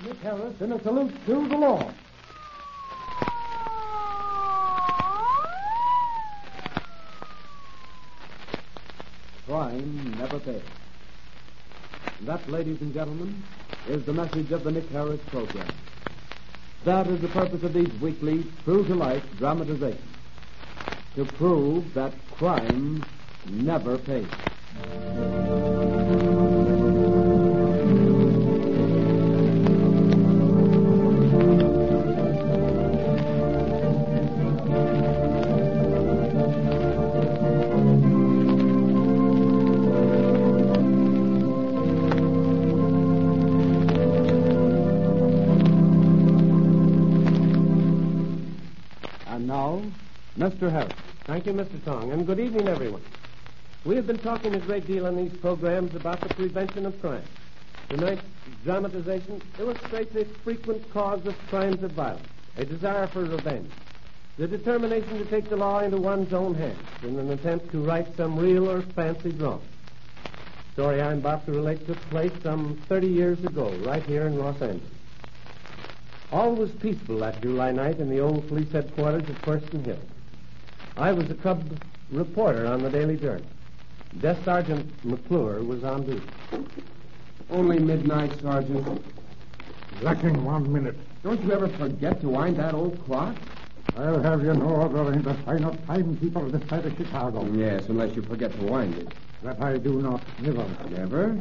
Nick Harris in a salute to the law. Crime never pays. That, ladies and gentlemen, is the message of the Nick Harris program. That is the purpose of these weekly, true-to-life dramatizations. To prove that crime never pays. Mr. Harris. Thank you, Mr. Tong, and good evening, everyone. We have been talking a great deal on these programs about the prevention of crime. Tonight's dramatization illustrates a frequent cause of crimes of violence, a desire for revenge, the determination to take the law into one's own hands in an attempt to right some real or fancied wrong. The story I'm about to relate took place some 30 years ago, right here in Los Angeles. All was peaceful that July night in the old police headquarters at First and Hill. I was a cub reporter on the Daily Journal. Desk Sergeant McClure was on duty. Only midnight, Sergeant. Lacking 1 minute. Don't you ever forget to wind that old clock? I'll have you know there ain't a sign of timekeeper this side of Chicago. Yes, unless you forget to wind it. That I do not. Never. Never?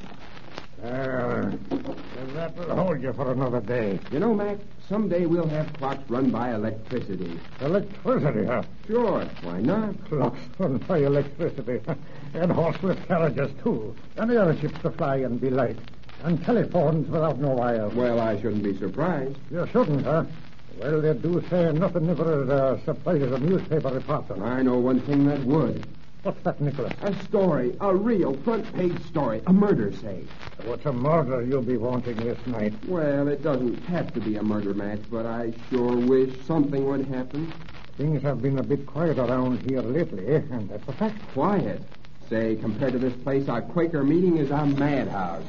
That'll hold you for another day. You know, Mac, someday we'll have clocks run by electricity. Electricity, huh? Sure, why not? Clocks run by electricity. And horseless carriages, too. And airships to fly and be light. And telephones without no wire. Well, I shouldn't be surprised. You shouldn't, huh? Well, they do say nothing never surprises a newspaper reporter. I know one thing that would. What's that, Nicholas? A story, a real front-page story, a murder, say. What's a murder you'll be wanting this night? Well, it doesn't have to be a murder, Max, but I sure wish something would happen. Things have been a bit quiet around here lately, and that's a fact. Quiet? Say, compared to this place, our Quaker meeting is a madhouse.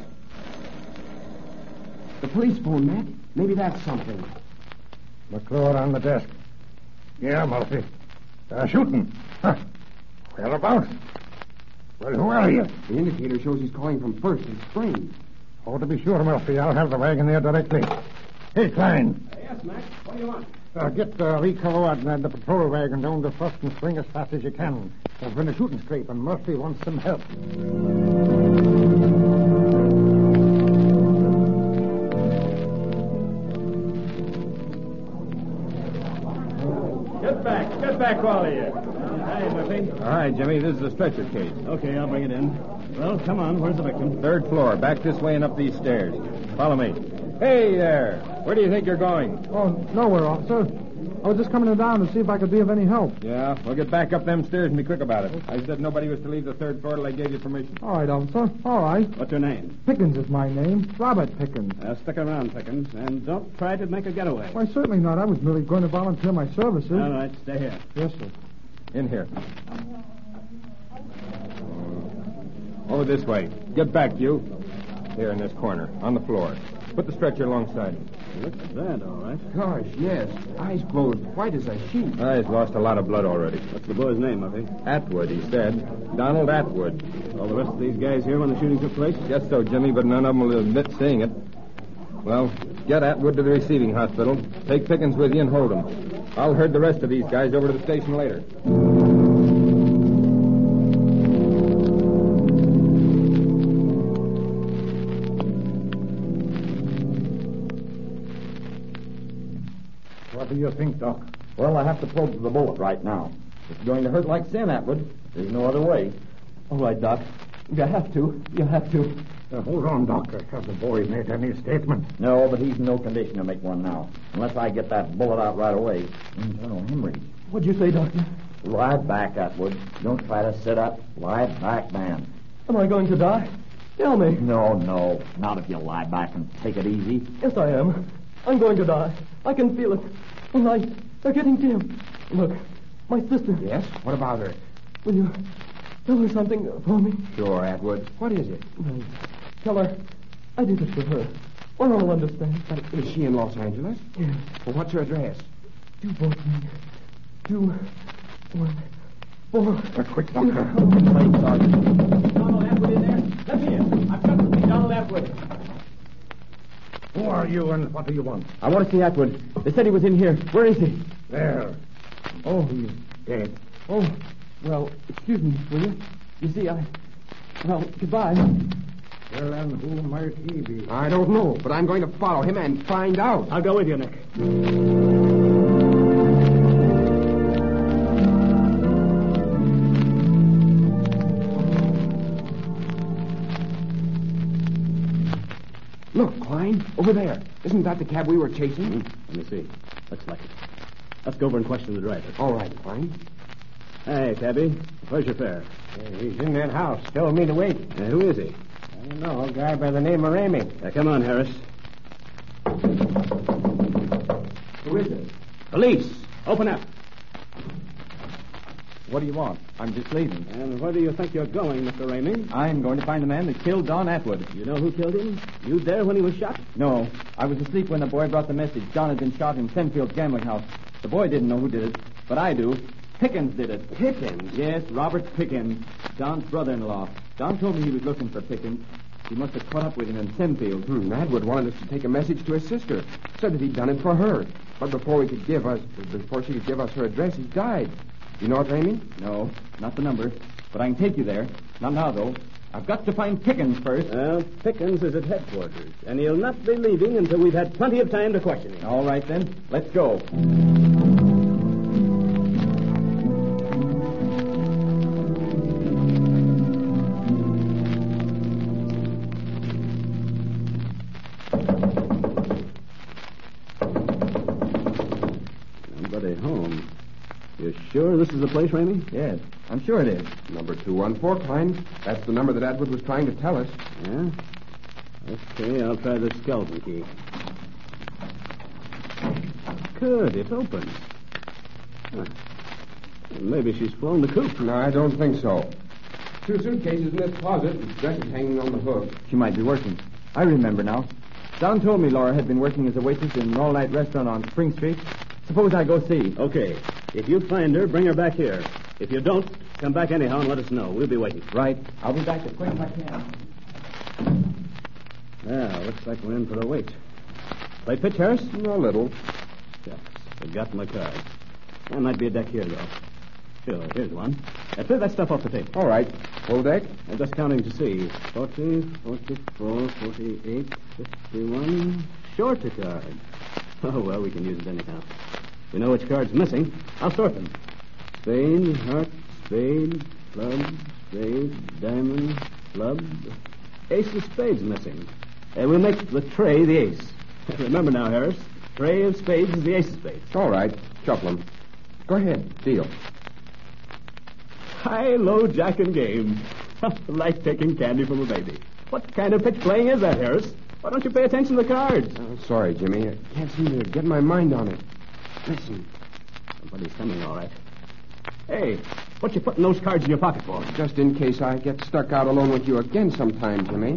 The police phone, Mac. Maybe that's something. McClure on the desk. Yeah, Murphy. Shooting. Huh. Whereabouts? Well, who are you? The indicator shows he's calling from First and Spring. Oh, to be sure, Murphy. I'll have the wagon there directly. Hey, Klein. Yes, Max. What do you want? Get Rico and the patrol wagon down to First and Spring as fast as you can. There's been a shooting scrape, and Murphy wants some help. Get back, all of you. Hi, Murphy. All right, Jimmy, this is a stretcher case. Okay, I'll bring it in. Well, come on. Where's the victim? 3rd floor, back this way and up these stairs. Follow me. Hey there. Where do you think you're going? Oh, nowhere, officer. I was just coming down to see if I could be of any help. Yeah, well, get back up them stairs and be quick about it. I said nobody was to leave the 3rd floor till I gave you permission. All right, officer. All right. What's your name? Pickens is my name. Robert Pickens. Stick around, Pickens, and don't try to make a getaway. Why, certainly not. I was merely going to volunteer my services. All right, stay here. Yes, sir. In here. Over this way. Get back, you. Here in this corner, on the floor. Put the stretcher alongside. Looks bad, all right. Gosh, yes. Eyes closed, white as a sheet. He's lost a lot of blood already. What's the boy's name, Murphy? Atwood, he said. Donald Atwood. All the rest of these guys here when the shooting took place? Guess so, Jimmy, but none of them will admit seeing it. Well, get Atwood to the receiving hospital. Take Pickens with you and hold him. I'll herd the rest of these guys over to the station later. What do you think, Doc? Well, I have to probe the bullet right now. It's going to hurt like sin, Atwood. There's no other way. All right, Doc. You have to. Hold on, Doctor. Has the boy made any statement? No, but he's in no condition to make one now. Unless I get that bullet out right away. Internal hemorrhage. What'd you say, Doctor? Lie back, Atwood. Don't try to sit up. Lie back, man. Am I going to die? Tell me. No. Not if you lie back and take it easy. Yes, I am. I'm going to die. I can feel it. The lights, they're getting dim. Look, my sister. Yes? What about her? Will you tell her something for me? Sure, Atwood. What is it? Tell her I did it for her. We'll all understand. Is she in Los Angeles? Yes. Well, what's her address? 214. Quick, Doctor. Donald Atwood in there? Let me in. I've got to see Donald Atwood. Who are you and what do you want? I want to see Atwood. They said he was in here. Where is he? There. Oh, he's dead. Oh, well, excuse me, will you? You see, well, goodbye. Well, and who might he be? I don't know, but I'm going to follow him and find out. I'll go with you, Nick. Look, Klein, over there. Isn't that the cab we were chasing? Let me see. Looks like it. Let's go over and question the driver. All right, Klein. Hey, cabby. Where's your fare? He's in that house. Told me to wait. Who is he? I don't know. A guy by the name of Ramey. Come on, Harris. Who is it? Police! Open up. What do you want? I'm just leaving. And where do you think you're going, Mr. Ramey? I'm going to find the man that killed Don Atwood. You know who killed him? You there when he was shot? No. I was asleep when the boy brought the message. Don had been shot in Senfield's gambling house. The boy didn't know who did it, but I do. Pickens did it. Pickens? Yes, Robert Pickens, Don's brother-in-law. Don told me he was looking for Pickens. He must have caught up with him in Senfield. Atwood wanted us to take a message to his sister. Said that he'd done it for her. But before she could give us her address, he died. You know it, Ramey? No, not the number. But I can take you there. Not now, though. I've got to find Pickens first. Well, Pickens is at headquarters, and he'll not be leaving until we've had plenty of time to question him. All right, then. Let's go. Nobody home. You sure this is the place, Ramey? Yes, I'm sure it is. Number 214, Klein. That's the number that Atwood was trying to tell us. Yeah? Okay, I'll try the skeleton key. Good, it's open. Huh. Maybe she's flown the coop. No, I don't think so. 2 suitcases in this closet with dresses hanging on the hook. She might be working. I remember now. Don told me Laura had been working as a waitress in an all-night restaurant on Spring Street. Suppose I go see. Okay. If you find her, bring her back here. If you don't, come back anyhow and let us know. We'll be waiting. Right. I'll be back as quick as I can. Yeah, looks like we're in for a wait. Play pitch, Harris? A little. Shucks. Forgot my card. There might be a deck here, though. Sure, here's one. Clear that stuff off the table. All right. Full deck? I'm just counting to see. 40, 44, 48, 51. Short a card. Oh, well, we can use it anyhow. We know which card's missing. I'll sort them. Spade, heart, spade, club, spade, diamond, club. Ace of spades missing. We'll make the tray the ace. Remember now, Harris. Tray of spades is the ace of spades. All right. Shuffle them. Go ahead. Deal. High, low, jack, and game. Like taking candy from a baby. What kind of pitch playing is that, Harris? Why don't you pay attention to the cards? Sorry, Jimmy. I can't seem to get my mind on it. Listen. Somebody's coming, all right. Hey, what you putting those cards in your pocket for? Just in case I get stuck out alone with you again sometime, Jimmy.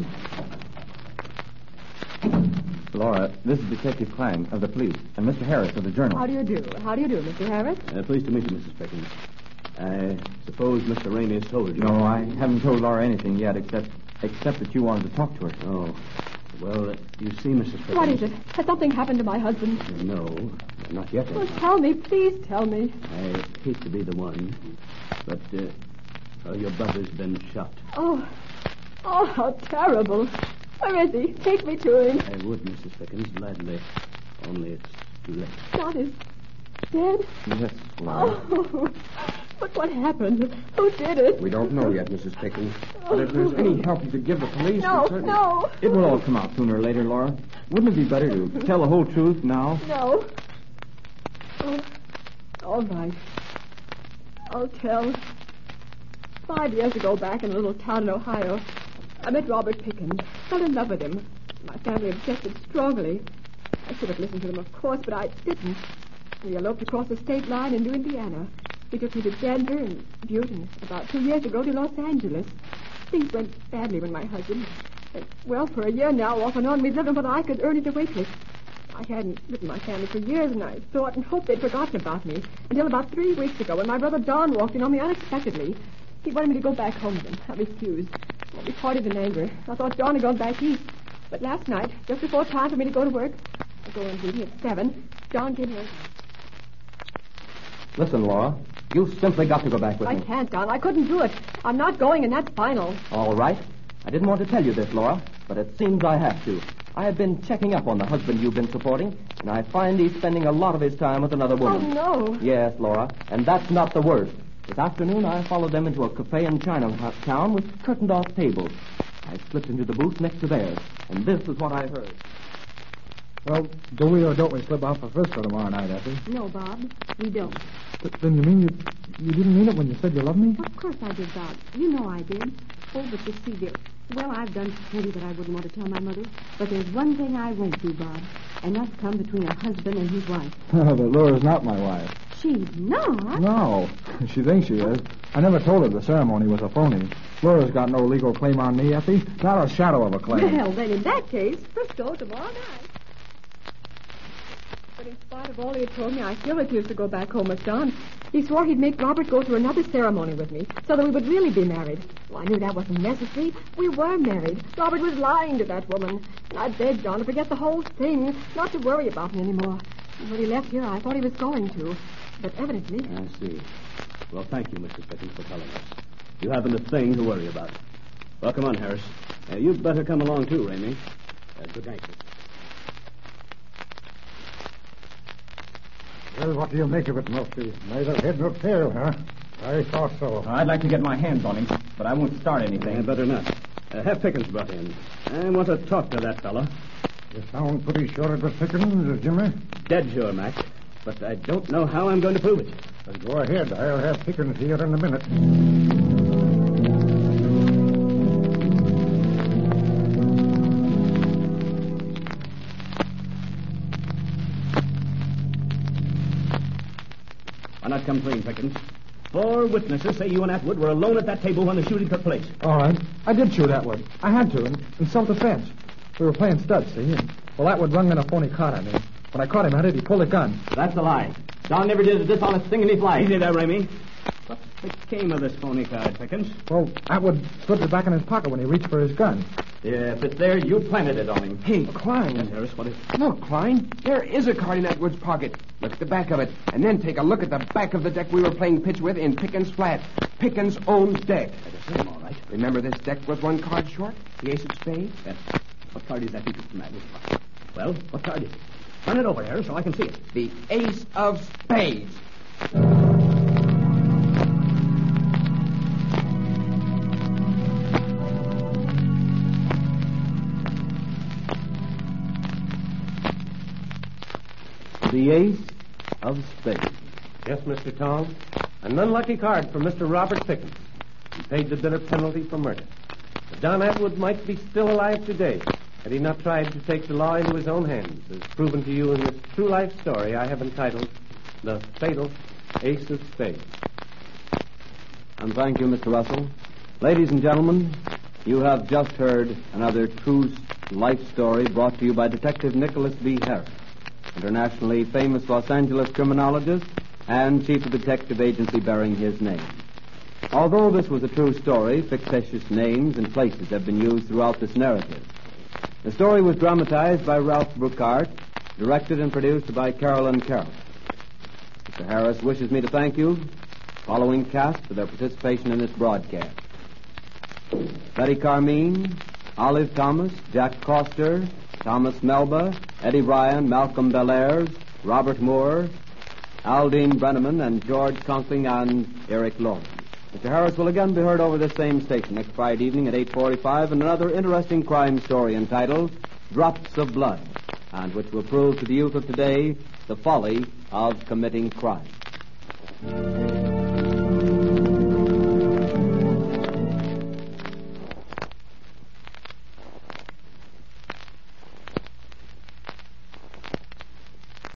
Laura, this is Detective Klein of the police, and Mr. Harris of the Journal. How do you do? How do you do, Mr. Harris? Pleased to meet you, Mrs. Pickens. I suppose Mr. Ramey has told you. No, I haven't told Laura anything yet, except that you wanted to talk to her. Oh. Well, you see, Mrs. Pickens... What is it? Has something happened to my husband? No, not yet. Well, tell me. Please tell me. I hate to be the one, but your brother's been shot. Oh, how terrible. Where is he? Take me to him. I would, Mrs. Pickens, gladly. Only it's too late. John is dead? Yes, Laura. Oh, but what happened? Who did it? We don't know yet, Mrs. Pickens. But if there's any help you could give the police... No. It will all come out sooner or later, Laura. Wouldn't it be better to tell the whole truth now? No. Oh, all right. I'll tell. 5 years ago, back in a little town in Ohio, I met Robert Pickens. Fell in love with him. My family objected strongly. I should have listened to them, of course, but I didn't. We eloped across the state line into Indiana. He took me to Denver and Butte, and about 2 years ago to Los Angeles. Things went badly when my husband Well, for a year now, off and on, we've lived on what I could earn at a waitress. I hadn't written my family for years, and I thought and hoped they'd forgotten about me until about 3 weeks ago when my brother Don walked in on me unexpectedly. He wanted me to go back home with him. I refused. Well, we parted in anger. I thought Don had gone back east. But last night, just before time for me to go to work, I go in duty at 7, John came here. Listen, Laura, you've simply got to go back with me. I can't, Don. I couldn't do it. I'm not going, and that's final. All right. I didn't want to tell you this, Laura, but it seems I have to. I have been checking up on the husband you've been supporting, and I find he's spending a lot of his time with another woman. Oh, no. Yes, Laura, and that's not the worst. This afternoon, I followed them into a cafe in Chinatown with curtained-off tables. I slipped into the booth next to theirs, and this is what I heard. Well, do we or don't we slip out for Frisco tomorrow night, Effie? No, Bob, we don't. Then you mean you didn't mean it when you said you loved me? Of course I did, Bob. You know I did. Oh, but you see, dear, well, I've done plenty that I wouldn't want to tell my mother, but there's one thing I won't do, Bob, and that's come between a husband and his wife. Oh, but Laura's not my wife. She's not? No, she thinks she is. I never told her the ceremony was a phony. Laura's got no legal claim on me, Effie. Not a shadow of a claim. Well, then in that case, Frisco tomorrow night. But in spite of all he had told me, I still refused to go back home with Don. He swore he'd make Robert go through another ceremony with me so that we would really be married. Well, I knew that wasn't necessary. We were married. Robert was lying to that woman. And I begged Don to forget the whole thing, not to worry about me anymore. And when he left here, I thought he was going to. But evidently... I see. Well, thank you, Mrs. Pickens, for telling us. You haven't a thing to worry about. Well, come on, Harris. You'd better come along, too, Ramey. Good night. Well, what do you make of it, Murphy? Neither head nor tail, huh? I thought so. I'd like to get my hands on him, but I won't start anything. Better not. Have Pickens brought in. I want to talk to that fella. You sound pretty sure it was Pickens, Jimmy. Dead sure, Mac. But I don't know how I'm going to prove it. Well, go ahead. I'll have Pickens here in a minute. Why not come clean, Pickens? 4 witnesses say you and Atwood were alone at that table when the shooting took place. All right. I did shoot Atwood. I had to, in self-defense. We were playing studs, see? And, well, Atwood rung in a phony card on me. When I caught him at it, he pulled a gun. That's a lie. Don never did a dishonest thing in his life. Easy there, Ramey. What became of this phony card, Pickens? Well, Atwood slipped it back in his pocket when he reached for his gun. Yeah, if it's there, you planted it on him. Hey, Klein. Yes, Harris, what is it? Look, Klein. There is a card in Atwood's pocket. Look at the back of it. And then take a look at the back of the deck we were playing pitch with in Pickens' flat. Pickens' own deck. That's him, all right. Remember this deck was 1 card short? The ace of spades? Yes. What card is that, Mr. Mac? Well, what card is it? Turn it over, Harris, so I can see it. The ace of spades. The ace of spades. Yes, Mr. Tong. An unlucky card for Mr. Robert Pickens. He paid the bitter penalty for murder. But Don Atwood might be still alive today had he not tried to take the law into his own hands, as proven to you in this true life story I have entitled The Fatal Ace of Spades. And thank you, Mr. Russell. Ladies and gentlemen, you have just heard another true life story brought to you by Detective Nicholas B. Harris, internationally famous Los Angeles criminologist and chief of detective agency bearing his name. Although this was a true story, fictitious names and places have been used throughout this narrative. The story was dramatized by Ralph Bruckart, directed and produced by Carolyn Carroll. Mr. Harris wishes me to thank you, following cast, for their participation in this broadcast. Betty Carmine, Olive Thomas, Jack Coster, Thomas Melba, Eddie Ryan, Malcolm Belair, Robert Moore, Aldine Brenneman, and George Conkling and Eric Lawrence. Mr. Harris will again be heard over this same station next Friday evening at 8:45 in another interesting crime story entitled Drops of Blood, and which will prove to the youth of today the folly of committing crime.